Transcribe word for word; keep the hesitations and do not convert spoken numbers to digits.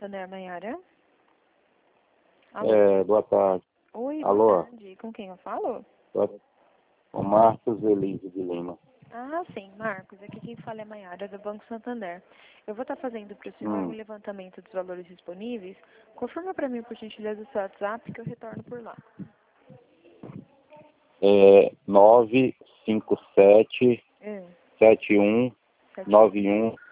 Santander, Maiara. Alô? É, boa tarde. Oi, Alô? boa tarde. Com quem eu falo? O Marcos Elise de Lima. Ah, sim, Marcos. Aqui quem fala é Maiara, do Banco Santander. Eu vou estar fazendo para o senhor Hum. um levantamento dos valores disponíveis. Confirma para mim, por gentileza, o seu WhatsApp que eu retorno por lá. É nove cinco sete É, sete um sete nove um